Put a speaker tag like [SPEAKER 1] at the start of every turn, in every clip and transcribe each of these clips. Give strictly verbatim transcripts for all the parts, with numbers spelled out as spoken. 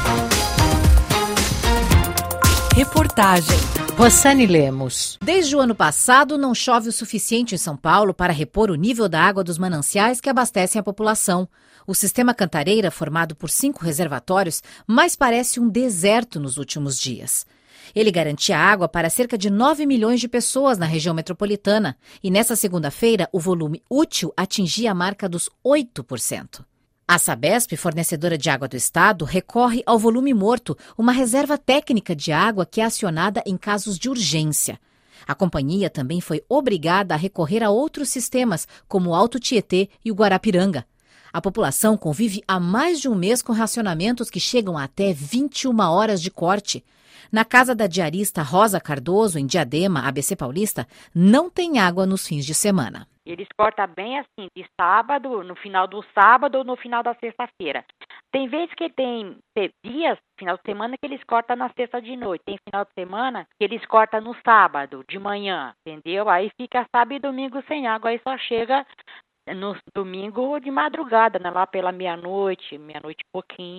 [SPEAKER 1] Reportagem Rossane Lemos. Desde o ano passado, não chove o suficiente em São Paulo para repor o nível da água dos mananciais que abastecem a população. O sistema Cantareira, formado por cinco reservatórios, mais parece um deserto nos últimos dias. Ele garantia água para cerca de nove milhões de pessoas na região metropolitana e, nessa segunda-feira, o volume útil atingia a marca dos oito por cento. A Sabesp, fornecedora de água do estado, recorre ao volume morto, uma reserva técnica de água que é acionada em casos de urgência. A companhia também foi obrigada a recorrer a outros sistemas, como o Alto Tietê e o Guarapiranga. A população convive há mais de um mês com racionamentos que chegam a até vinte e uma horas de corte. Na casa da diarista Rosa Cardoso, em Diadema, A B C Paulista, não tem água nos fins de semana.
[SPEAKER 2] Eles cortam bem assim, de sábado, no final do sábado ou no final da sexta-feira. Tem vezes que tem dias, final de semana, que eles cortam na sexta de noite. Tem final de semana que eles cortam no sábado, de manhã, entendeu? Aí fica sábado e domingo sem água, aí só chega no domingo de madrugada, né? Lá pela meia-noite, meia-noite e pouquinho.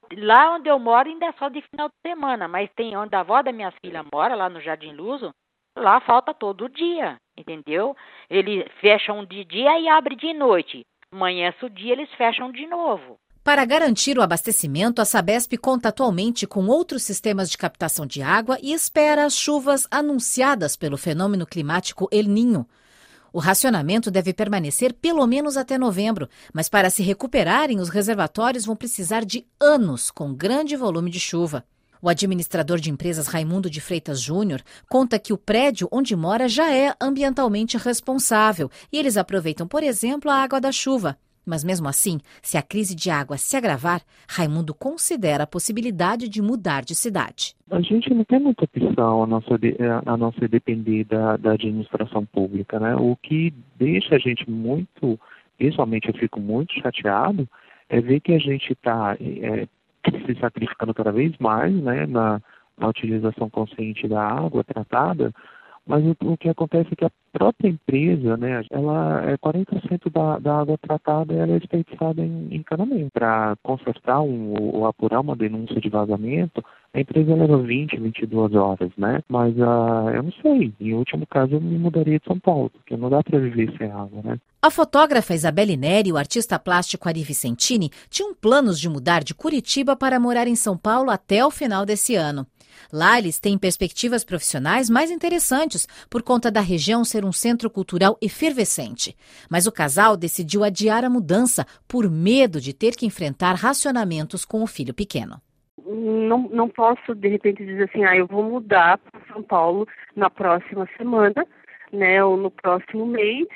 [SPEAKER 2] Lá onde eu moro ainda é só de final de semana, mas tem onde a avó da minha filha mora, lá no Jardim Luso, lá falta todo dia, entendeu? Eles fecham de dia e abrem de noite. Amanhece o dia, eles fecham de novo.
[SPEAKER 1] Para garantir o abastecimento, a Sabesp conta atualmente com outros sistemas de captação de água e espera as chuvas anunciadas pelo fenômeno climático El Niño. O racionamento deve permanecer pelo menos até novembro, mas para se recuperarem, os reservatórios vão precisar de anos com grande volume de chuva. O administrador de empresas Raimundo de Freitas Júnior conta que o prédio onde mora já é ambientalmente responsável e eles aproveitam, por exemplo, a água da chuva. Mas mesmo assim, se a crise de água se agravar, Raimundo considera a possibilidade de mudar de cidade.
[SPEAKER 3] A gente não tem muita opção a não ser, a não ser depender da, da administração pública, né? O que deixa a gente muito, pessoalmente eu fico muito chateado, é ver que a gente está é, se sacrificando cada vez mais, né, na, na utilização consciente da água tratada, mas o, o que acontece é que a própria empresa, né, ela é quarenta por cento da, da água tratada, ela é desperdiçada em encanamento. Para consertar um, ou apurar uma denúncia de vazamento, a empresa leva vinte, vinte e duas horas, né? Mas uh, eu não sei, em último caso eu me mudaria de São Paulo, porque não dá para viver sem água, né?
[SPEAKER 1] A fotógrafa Isabelle Neri e o artista plástico Ari Vicentini tinham planos de mudar de Curitiba para morar em São Paulo até o final desse ano. Lá eles têm perspectivas profissionais mais interessantes por conta da região ser um centro cultural efervescente. Mas o casal decidiu adiar a mudança por medo de ter que enfrentar racionamentos com o filho pequeno.
[SPEAKER 4] Não, não posso, de repente, dizer assim, ah, eu vou mudar para São Paulo na próxima semana, né, ou no próximo mês,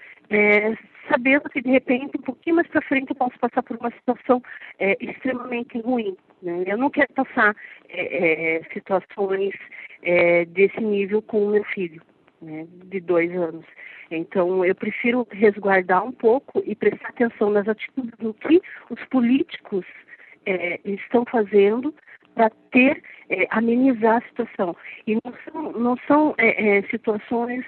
[SPEAKER 4] é, sabendo que, de repente, um pouquinho mais para frente eu posso passar por uma situação é, extremamente ruim. Né? Eu não quero passar é, é, situações é, desse nível com o meu filho, né, de dois anos. Então, eu prefiro resguardar um pouco e prestar atenção nas atitudes do que os políticos é, estão fazendo para ter, é, amenizar a situação. E não são, não são é, é, situações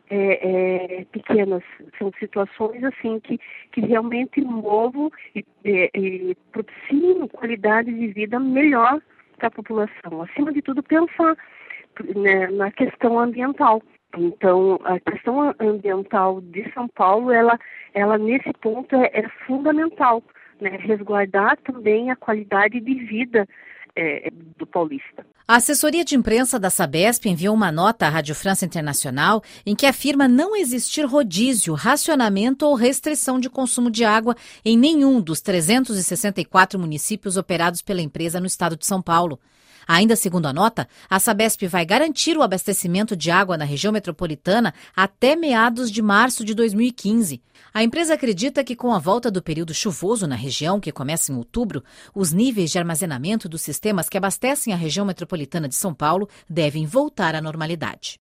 [SPEAKER 4] é, é, pequenas, são situações assim que, que realmente movam e, e, e propiciam qualidade de vida melhor para a população. Acima de tudo, pensar, né, na questão ambiental. Então, a questão ambiental de São Paulo, ela, ela nesse ponto é, é fundamental, né, resguardar também a qualidade de vida é, do paulista.
[SPEAKER 1] A assessoria de imprensa da Sabesp enviou uma nota à Rádio França Internacional em que afirma não existir rodízio, racionamento ou restrição de consumo de água em nenhum dos trezentos e sessenta e quatro municípios operados pela empresa no estado de São Paulo. Ainda segundo a nota, a Sabesp vai garantir o abastecimento de água na região metropolitana até meados de março de dois mil e quinze. A empresa acredita que com a volta do período chuvoso na região, que começa em outubro, os níveis de armazenamento dos sistemas que abastecem a região metropolitana de São Paulo devem voltar à normalidade.